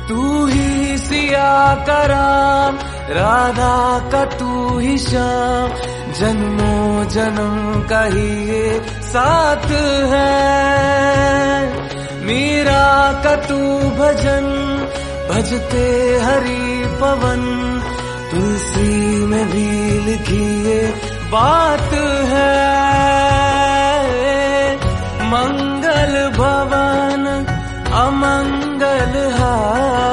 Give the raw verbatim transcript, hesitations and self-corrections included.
तू ही सिया का राम, राधा का तू ही श्याम, जन्मों जन्म का ही ये साथ है। मीरा का तू भजन, भजते हरि पवन, तुलसी में भी लिखी ये बात है। मंगल भवन अमंगल हारी,